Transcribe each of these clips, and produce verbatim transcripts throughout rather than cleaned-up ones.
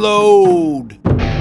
Download.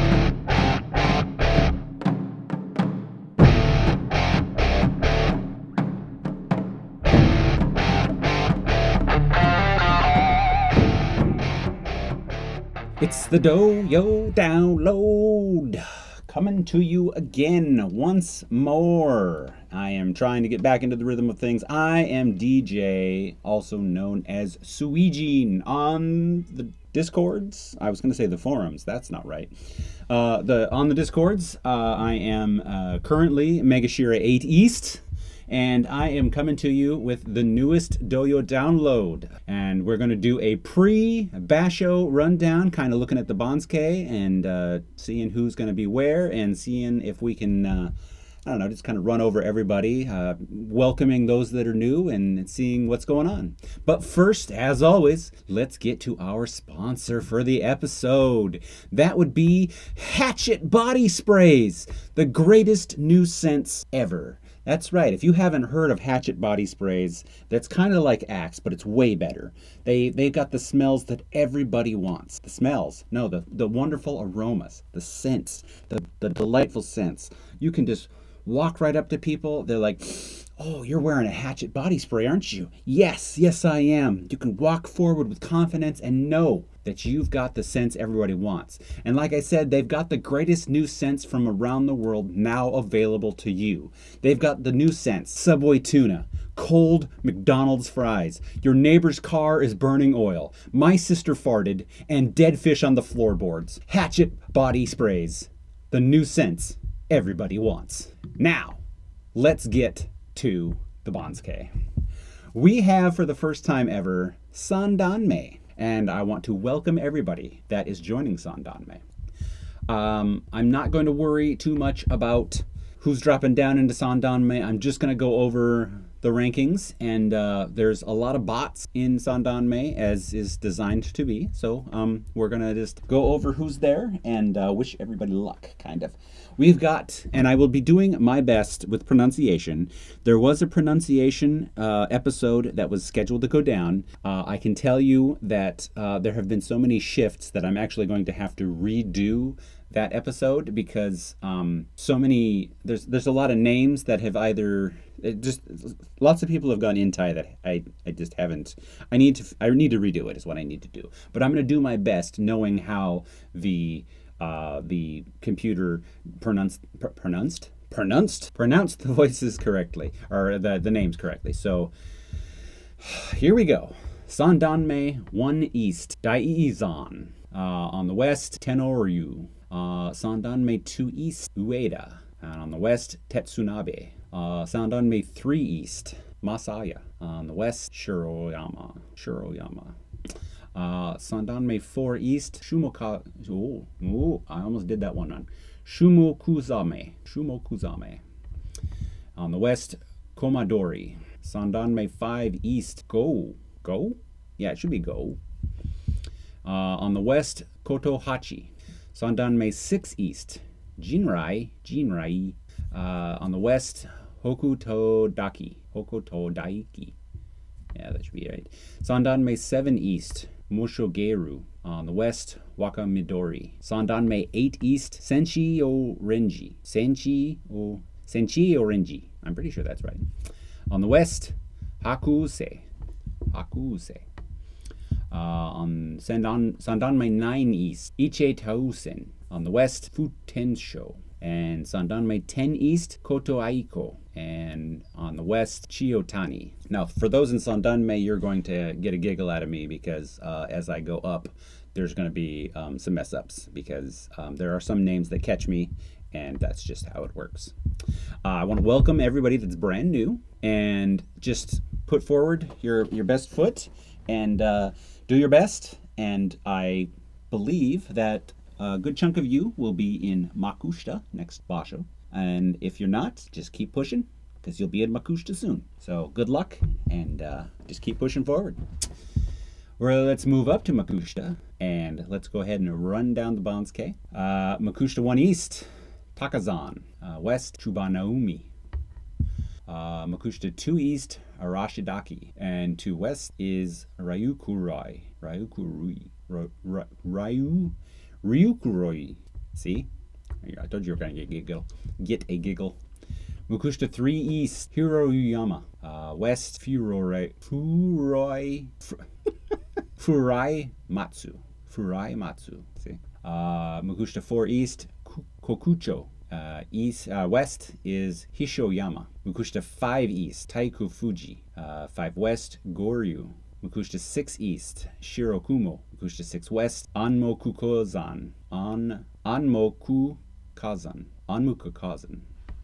It's the Doyo Download, coming to you again once more. I am trying to get back into the rhythm of things. I am D J, also known as Suijin, on the Discords. I was going to say the forums. That's not right. Uh, the on the Discords, uh, I am uh, currently Megashira eight East. And I am coming to you with the newest Doyo download. And we're going to do a pre-Basho rundown, kind of looking at the Bansuke and uh, seeing who's going to be where and seeing if we can, uh, I don't know, just kind of run over everybody, uh, welcoming those that are new and seeing what's going on. But first, as always, let's get to our sponsor for the episode. That would be Hatchet Body Sprays, the greatest new scents ever. That's right. If you haven't heard of Hatchet Body Sprays, that's kind of like Axe, but it's way better. They, they've got the smells that everybody wants. The smells. No, the, the wonderful aromas, the scents, the, the delightful scents. You can just walk right up to people. They're like, oh, you're wearing a Hatchet Body Spray, aren't you? Yes, yes, I am. You can walk forward with confidence and know that you've got the scents everybody wants. And like I said, they've got the greatest new scents from around the world now available to you. They've got the new scents: Subway tuna, cold McDonald's fries, your neighbor's car is burning oil, my sister farted, and dead fish on the floorboards. Hatchet Body Sprays, the new scents everybody wants. Now, let's get to the Bansuke. We have, for the first time ever, Sandanme. And I want to welcome everybody that is joining Sandanme. Um, I'm not going to worry too much about who's dropping down into Sandanme. I'm just going to go over the rankings. And uh, there's a lot of bots in Sandanme, as is designed to be. So um, we're going to just go over who's there and uh, wish everybody luck, kind of. We've got, and I will be doing my best with pronunciation. There was a pronunciation uh, episode that was scheduled to go down. Uh, I can tell you that uh, there have been so many shifts that I'm actually going to have to redo that episode because um, so many, there's there's a lot of names that have either, it just, lots of people have gone in Thai that I, I just haven't, I need to, I need to redo it is what I need to do. But I'm going to do my best knowing how the Uh, the computer pronounced pr- pronounced pronounced pronounced the voices correctly, or the, the names correctly. So here we go. Sandanme one East, Daizan. Uh, on the west, Tenoryu. Uh, Sandanme two East, Ueda. And on the west, Tetsunabe. Uh, Sandanme three East, Masaya. On the west, Shiroyama. Shiroyama. Uh, Sandanme four East, Shumoka... Oh, oh, I almost did that one on. Shumokuzame. Shumokuzame. On the west, Komadori. Sandanme five East, Go. Go? Yeah, it should be Go. Uh, on the west, Kotohachi. Sandanme six East, Jinrai. Jinrai. Uh, on the west, Hokuto-daki. Hokuto-daiki. Yeah, that should be right. Sandanme seven East, Moshogeru. On the west, Wakamidori. Sandanme eight East, Senchi-o-renji. Senchi-o... Senchi-o-renji. I'm pretty sure that's right. On the west, Hakuse. Hakuse. Uh, on Sandan, Sandanme nine East, Iche-tausen. On the west, Futensho. And Sandanme ten East, Koto Aiko. And on the west, Chiyotani. Now, for those in Sandanme, you're going to get a giggle out of me because uh, as I go up, there's going to be um, some mess-ups because um, there are some names that catch me, and that's just how it works. Uh, I want to welcome everybody that's brand new, and just put forward your, your best foot and uh, do your best. And I believe that a good chunk of you will be in Makushita next Basho. And if you're not, just keep pushing because you'll be in Makushita soon. So good luck and uh, just keep pushing forward. Well, let's move up to Makushita and let's go ahead and run down the Bansuke. Uh, Makushita one East, Takazan. Uh, west, Chubanaumi. Uh, Makushita two East, Arashidaki. And to west is Ryukurui. Ryukurui. Ryu, Ryu, Ryukuroi. See? I told you you were going to get a giggle. Get a giggle. Mukushita three East, Hiroyama. Uh, West, Furoi. Furoi. Furai Matsu. Furai Matsu. See? Uh, Mukushita four East, Kokucho. Uh, east, uh, west is Hishoyama. Mukushita five East, Taiku Fuji. Uh, five West, Goryu. Mukushita six East, Shirokumo. Mukushita six West, Anmokukazan. An, Anmokukazan. Anmokukazan.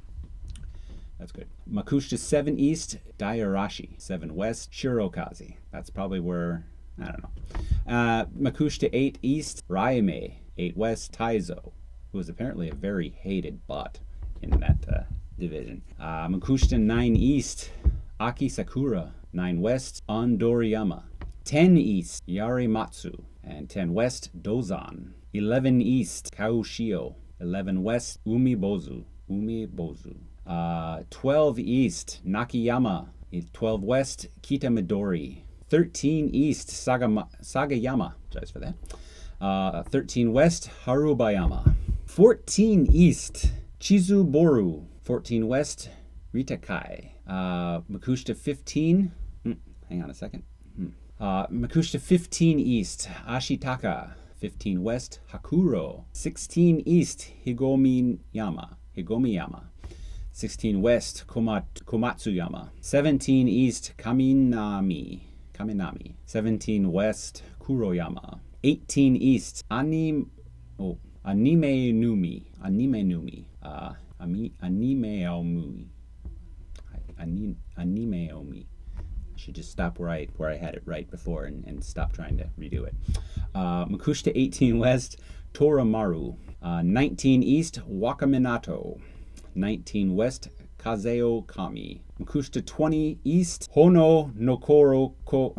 That's good. Makushita seven East, Dairashi. seven West, Shirokaze. That's probably where, I don't know. Uh, Makushita eight East, Raime. eight West, Taizo, who is apparently a very hated bot in that uh, division. Uh, Makushita nine East, Aki Sakura. nine West, Andoriyama. ten East, Yarimatsu. And ten West, Dozan. eleven East, Kaoshio. eleven West, Umibozu. Umibozu. Uh, twelve East, Nakayama. twelve West, Kitamidori. thirteen East, Sagama, Sagayama. Apologize for that. Uh, thirteen West, Harubayama. fourteen East, Chizuboru. fourteen West, Ritakai. Uh, Makushita fifteen. Hmm, hang on a second. Hmm. Uh, Makushita fifteen East, Ashitaka. fifteen West, Hakuro. sixteen East, Higomiyama. Higomiyama. sixteen West, Komat, Komatsuyama. seventeen East, Kaminami. Kaminami. seventeen West, Kuroyama. eighteen East, Anim, oh, Anime Numi. Anime Numi. Uh, Ami, Anime Omui. Anime, Anime Omi. I should just stop where I where I had it right before and, and stop trying to redo it. Uh, Makushita eighteen West, Toramaru. Uh, nineteen East, Wakaminato. nineteen West, Kazeo Kami. Makushita twenty East, Hono Nokoro Ko.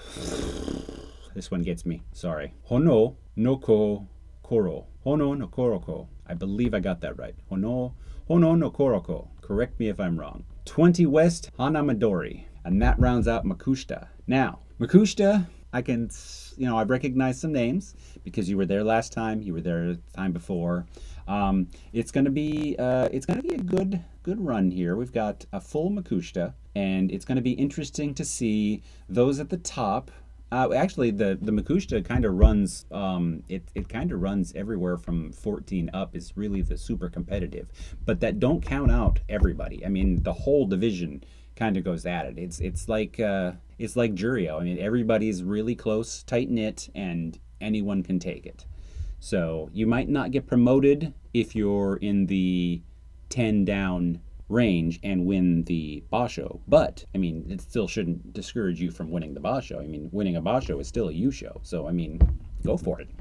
This one gets me. Sorry. Hono Noko Koro. Hono Nokoroko. I believe I got that right. Hono Hono Nokoroko. Correct me if I'm wrong. twenty West, Hanamadori. And that rounds out Makushita. Now, Makushita, I can, you know, I recognize some names because you were there last time. You were there the time before. Um, it's going to be, uh, it's going to be a good, good run here. We've got a full Makushita, and it's going to be interesting to see those at the top. Uh, actually, the, the Makushita kind of runs, um, it, it kind of runs everywhere from fourteen up is really the super competitive. But that don't count out everybody. I mean, the whole division kind of goes at it. It's it's like uh, it's like Jurio. I mean, everybody's really close, tight-knit, and anyone can take it. So you might not get promoted if you're in the ten down range and win the Basho, but I mean it still shouldn't discourage you from winning the Basho. I mean, winning a Basho is still a Yusho, so I mean, go for it.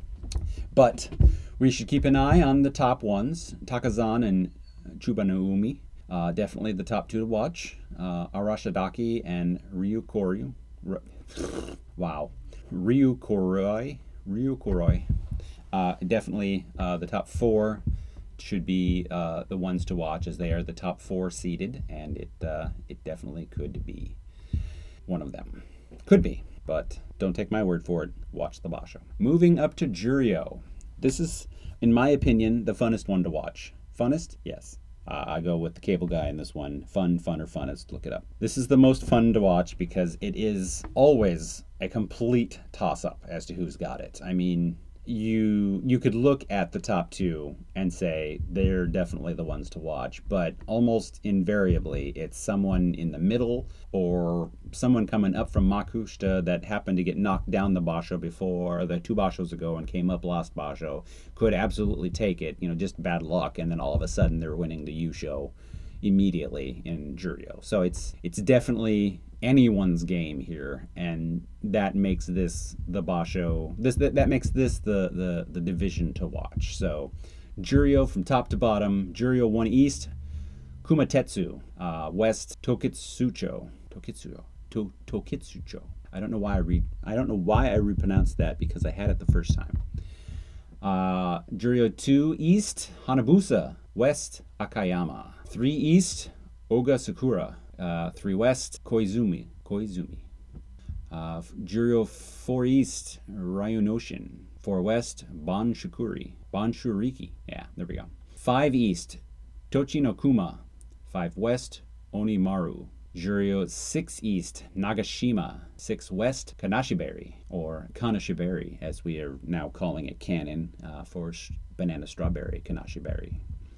But we should keep an eye on the top ones, Takazan and Chubanoumi. Uh, definitely the top two to watch. Uh, Arashidaki and Ryukoryu. R- wow, Ryukoroi. Ryukoroi. Uh, definitely uh, the top four should be uh, the ones to watch, as they are the top four seeded, and it uh, it definitely could be one of them. Could be, but don't take my word for it. Watch the Basho. Moving up to Jurio. This is, in my opinion, the funnest one to watch. Funnest? Yes. Uh, I go with the cable guy in this one. Fun, fun, or funnest. Look it up. This is the most fun to watch because it is always a complete toss-up as to who's got it. I mean, you you could look at the top two and say they're definitely the ones to watch, but almost invariably it's someone in the middle or someone coming up from Makushita that happened to get knocked down the Basho before, the two Bashos ago, and came up last Basho, could absolutely take it, you know, just bad luck, and then all of a sudden they're winning the Yusho immediately in Jurio. So it's it's definitely anyone's game here, and that makes this the Basho. This that, that makes this the, the the division to watch. So, Jurio from top to bottom. Jurio one East, Kumatetsu. Uh, West, Tokitsucho. Tokitsucho. To, Tokitsucho. I don't know why I read. I don't know why I repronounced that because I had it the first time. Uh, Jurio two East, Hanabusa. West, Akayama. three East, Oga Sakura. Uh, three West, Koizumi. Koizumi. Uh, Jurio four East, Ryunoshin. four west, Banshukuri. Banshuriki. Yeah, there we go. five east, Tochinokuma. five west, Onimaru. Juryo six east, Nagashima. six west, Kanashibari, or Kanashibari, as we are now calling it canon uh, for sh- banana strawberry, Kanashibari.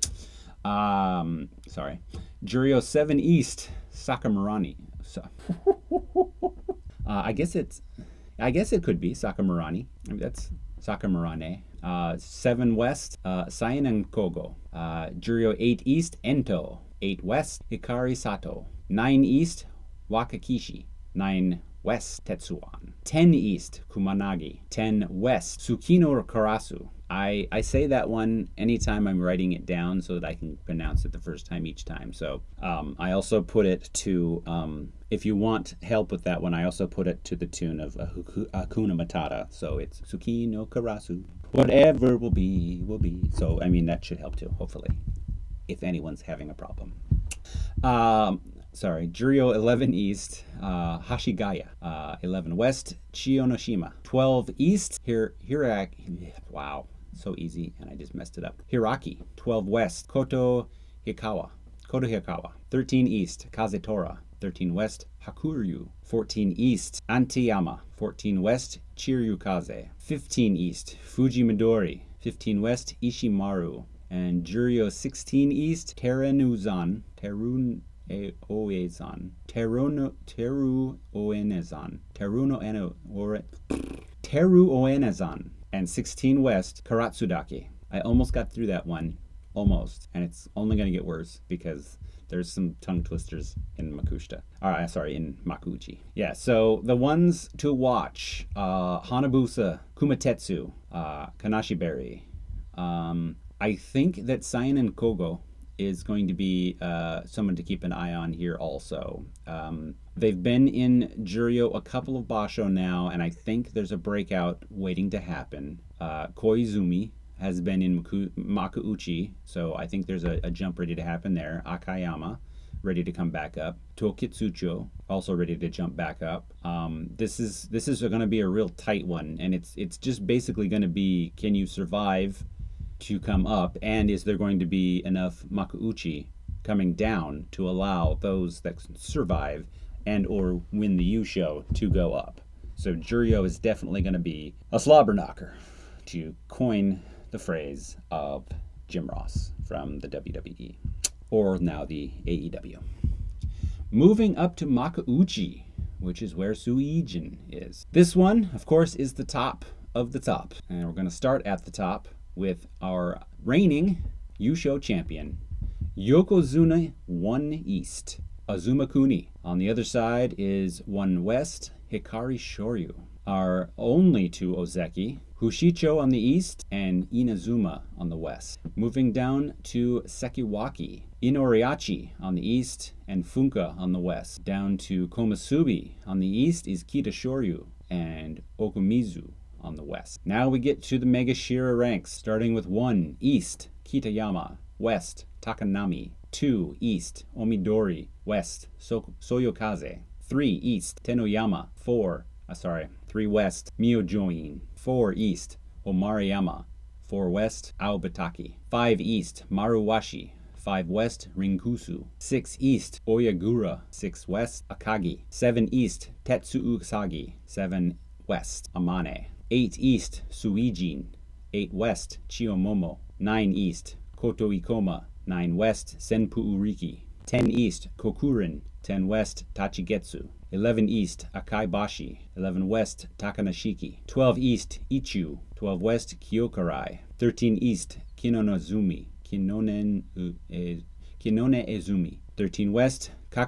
Um, sorry. Juryo seven east, Sakamurani. So, uh, I guess it's, I guess it could be Sakamurani. I mean, that's Sakamurane. Uh, seven west, uh, Sainan Kogo. Uh, Juryo eight east, Ento. eight west, Hikari Sato. nine east, Wakakishi. nine west, Tetsuan. ten east, Kumanagi. ten west, Tsukino Karasu. I, I say that one anytime I'm writing it down so that I can pronounce it the first time each time. So um, I also put it to, um, if you want help with that one, I also put it to the tune of uh, Hakuna Matata. So it's Tsukino Karasu. Whatever will be, will be. So, I mean, that should help too, hopefully, if anyone's having a problem. Um, sorry, Juryo eleven east, uh, Hashigaya. Uh, eleven west, Chiyonoshima. twelve east, Hir- Hiraki. Wow, so easy, and I just messed it up. Hiraki. twelve west, Koto Hikawa. Koto Hikawa. thirteen east, Kazetora. thirteen west, Hakuryu. fourteen east, Antiyama. fourteen west, Chiryukaze. fifteen east, Fujimidori. fifteen west, Ishimaru. And Juryo sixteen east, Terenuzan. Terun Oezan. Teruno Teru Oenezan. Teruno Eno or Teru Oenezan. And sixteen west, Karatsudake. I almost got through that one. Almost. And it's only gonna get worse because there's some tongue twisters in Makushita. Alright, sorry, in Makuuchi. Yeah, so the ones to watch, uh Hanabusa, Kumatetsu, uh, Kanashibari. Um I think that Sainan Kogo is going to be uh, someone to keep an eye on here also. Um, they've been in Juryo a couple of basho now, and I think there's a breakout waiting to happen. Uh, Koizumi has been in Maku- Makuuchi, so I think there's a, a jump ready to happen there. Akayama, ready to come back up. Tokitsucho, also ready to jump back up. Um, this is this is going to be a real tight one, and it's it's just basically going to be, can you survive to come up, and is there going to be enough Makuuchi coming down to allow those that survive and or win the Yusho to go up? So Juryo is definitely going to be a slobber knocker, to coin the phrase of Jim Ross from the W W E, or now the A E W. Moving up to Makuuchi, which is where Suijin is. This one, of course, is the top of the top, and we're going to start at the top with our reigning Yusho champion, Yokozuna one East, Azuma Kuni. On the other side is one West, Hikari Shoryu. Our only two Ozeki, Hushicho on the east and Inazuma on the west. Moving down to Sekiwaki, Inoriachi on the east and Funka on the west. Down to Komusubi on the east is Kita Shoryu and Okumizu on the west. Now we get to the Megashira ranks, starting with one East, Kitayama. West, Takanami. two East, Omidori. West, so- Soyokaze. three East, Tenoyama. four, uh, sorry, three West, Myojoin. four East, Omariyama. four West, Aobataki. five East, Maruwashi. five West, Rinkusu. six East, Oyagura. six West, Akagi. seven East, Tetsuusagi. seven West, Amane. eight East, Suijin. eight West, Chiyomomo. nine East, Koto Ikoma. nine West, Senpu Uriki. ten East, Kokurin. ten West, Tachigetsu. eleven East, Akaibashi. eleven West, Takanashiki. twelve East, Ichu. twelve West, Kyokarai. thirteen East, Kinonozumi. Kinonen, uh, Kinone Ezumi. thirteen West,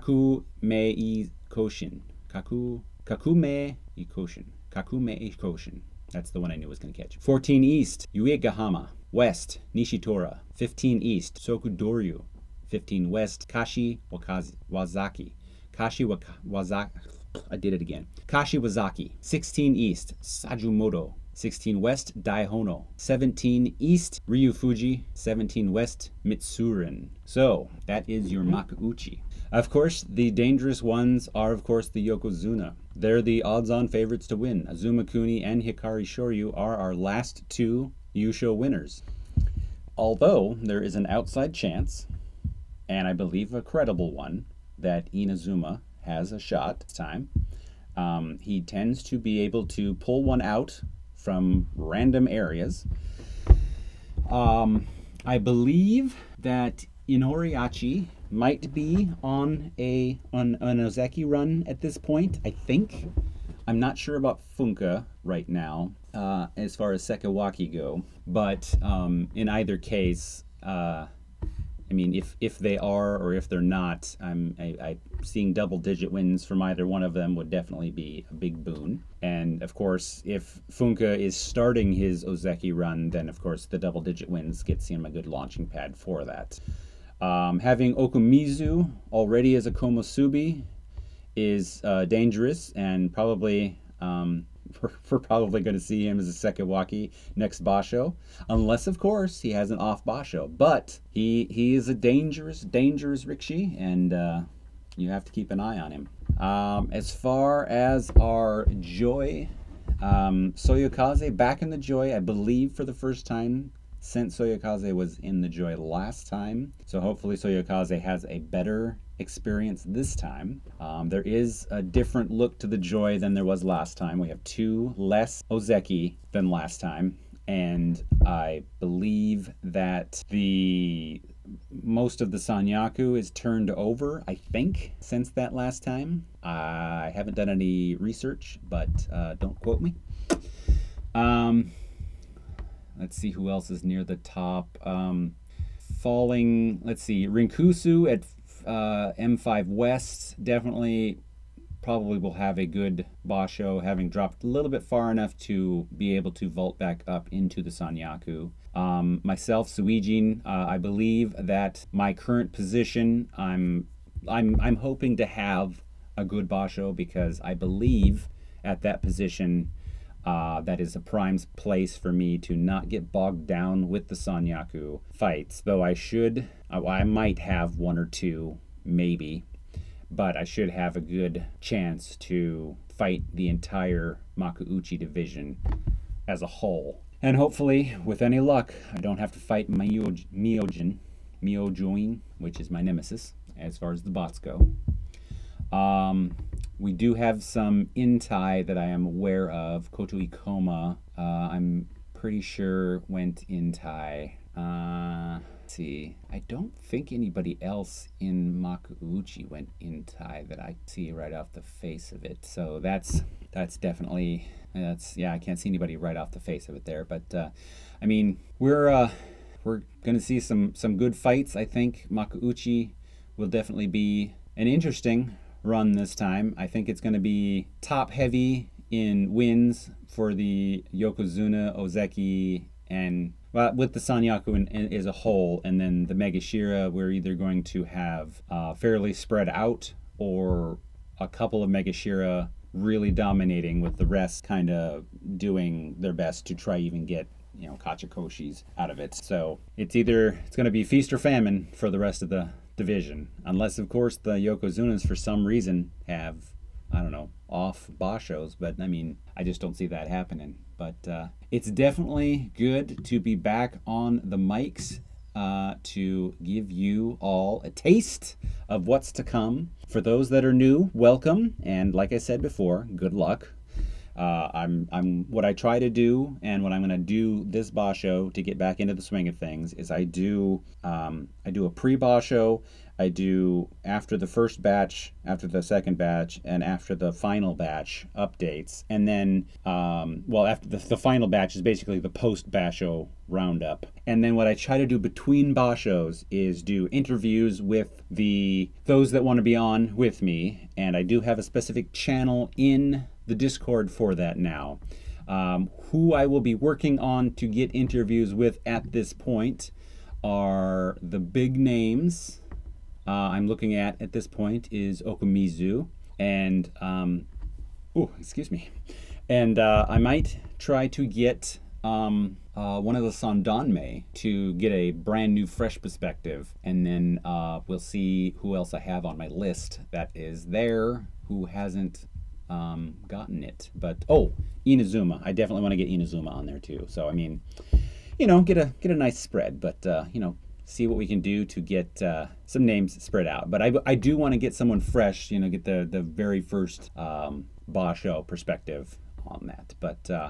Kakume Koshin. Kaku, Kakume Koshin. Kakume Koshin. That's the one I knew was going to catch. fourteen East, Uegahama. West, Nishitora. fifteen East, Sokudoryu. fifteen West, Kashi Wakazi, Wazaki. Kashi Waka, Wazaki. I did it again. Kashi Wazaki. sixteen East, Sajumoto. sixteen West Daihono, seventeen East Ryufuji, seventeen West Mitsurin. So that is your Makuuchi. Of course, the dangerous ones are, of course, the Yokozuna. They're the odds-on favorites to win. Azuma Kuni and Hikari Shoryu are our last two Yusho winners. Although there is an outside chance, and I believe a credible one, that Inazuma has a shot this time. Um, he tends to be able to pull one out from random areas. Um, I believe that Inoriachi might be on a on an Ozeki run at this point, I think. I'm not sure about Funka right now, uh, as far as Sekawaki go, but um, in either case, uh, I mean, if, if they are or if they're not, I'm I, I seeing double-digit wins from either one of them would definitely be a big boon. And, of course, if Funka is starting his Ozeki run, then, of course, the double-digit wins gets him a good launching pad for that. Um, having Okumizu already as a Komusubi is uh, dangerous, and probably um, we're, we're probably going to see him as a Sekawaki next Basho, unless of course he has an off Basho. But he he is a dangerous, dangerous Rikishi, and uh, you have to keep an eye on him. Um, as far as our Joy, um, Soyokaze back in the Joy, I believe for the first time since Soyokaze was in the Joy last time. So hopefully Soyokaze has a better experience this time. Um, there is a different look to the Joy than there was last time. We have two less Ozeki than last time, and I believe that the most of the Sanyaku is turned over, I think, since that last time. I haven't done any research, but uh, don't quote me. Um, let's see who else is near the top. Um, falling, let's see, Rinkusu at Uh, M five West definitely probably will have a good Basho, having dropped a little bit far enough to be able to vault back up into the Sanyaku. Um, myself, Suijin, uh, I believe that my current position, I'm I'm I'm hoping to have a good Basho, because I believe at that position uh, that is a prime place for me to not get bogged down with the Sanyaku fights. Though I should, I might have one or two, maybe, but I should have a good chance to fight the entire Makuuchi division as a whole. And hopefully, with any luck, I don't have to fight Myojin, Myojin, Myojoin, which is my nemesis, as far as the bots go. Um, we do have some Intai that I am aware of. Koto Ikoma, uh, I'm pretty sure went Intai. Uh, let's see. I don't think anybody else in Makuuchi went Intai that I see right off the face of it. So that's that's definitely that's yeah. I can't see anybody right off the face of it there. But uh, I mean, we're uh, we're gonna see some some good fights. I think Makuuchi will definitely be an interesting run this time. I think it's going to be top heavy in wins for the Yokozuna, Ozeki, and well, with the Sanyaku in, in, as a whole, and then the Megashira, we're either going to have uh, fairly spread out, or a couple of Megashira really dominating, with the rest kind of doing their best to try even get, you know, Kachikoshis out of it. So it's either it's going to be feast or famine for the rest of the division, unless of course the Yokozunas for some reason have, I don't know, off Bashos, but I mean, I just don't see that happening. But uh, it's definitely good to be back on the mics uh, to give you all a taste of what's to come. For those that are new, welcome, and like I said before, good luck. Uh, I'm I'm what I try to do, and what I'm going to do this Basho to get back into the swing of things is I do um, I do a pre-Basho, I do after the first batch, after the second batch, and after the final batch updates, and then um, well after the, the final batch is basically the post-Basho roundup, and then what I try to do between Bashos is do interviews with the those that want to be on with me, and I do have a specific channel in the Discord for that now. Um, who I will be working on to get interviews with at this point are the big names. Uh, I'm looking at at this point is Okumizu and um, oh, excuse me, And uh, I might try to get um, uh, one of the Sandanme to get a brand new, fresh perspective. And then uh, we'll see who else I have on my list that is there who hasn't um, gotten it. But, oh, Inazuma. I definitely want to get Inazuma on there too. So, I mean, you know, get a get a nice spread. But, uh, you know, see what we can do to get uh, some names spread out. But I, I do want to get someone fresh, you know, get the, the very first um, Basho perspective on that. But uh,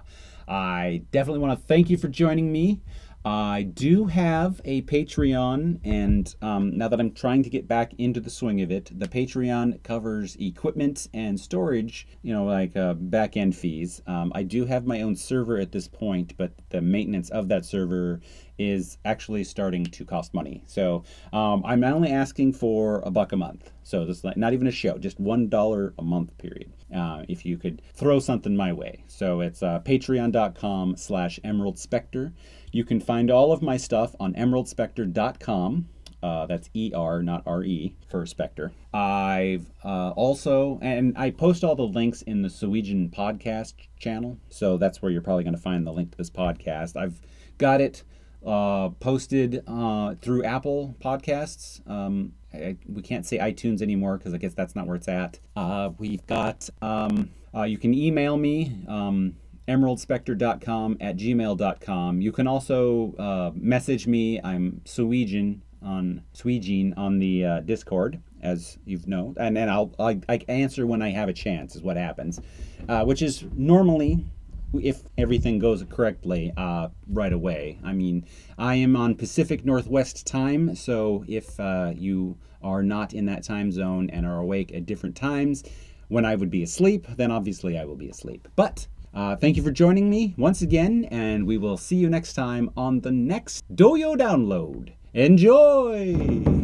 I definitely want to thank you for joining me. I do have a Patreon, and um, now that I'm trying to get back into the swing of it, the Patreon covers equipment and storage, you know, like uh, back-end fees. Um, I do have my own server at this point, but the maintenance of that server is actually starting to cost money. So um, I'm only asking for a buck a month. So this is like not even a show, just one dollar a month period. Uh, if you could throw something my way. So it's uh, patreon.com slash Emerald Spectre. You can find all of my stuff on emerald spectre dot com. Uh, that's E R, not R E, for Spectre. I've uh, also, and I post all the links in the Suijin podcast channel. So that's where you're probably going to find the link to this podcast. I've got it uh, posted uh, through Apple Podcasts. Um, I, we can't say iTunes anymore because I guess that's not where it's at. Uh, we've got, um, uh, you can email me, um, emerald spectre dot com at gmail dot com. You can also uh, message me. I'm Suijin on Suijin on the uh, Discord, as you've known, and then I'll I, I answer when I have a chance. Is what happens, uh, which is normally, if everything goes correctly, uh, right away. I mean, I am on Pacific Northwest time, so if uh, you are not in that time zone and are awake at different times when I would be asleep, then obviously I will be asleep. But uh, thank you for joining me once again, and we will see you next time on the next Doyo Download. Enjoy!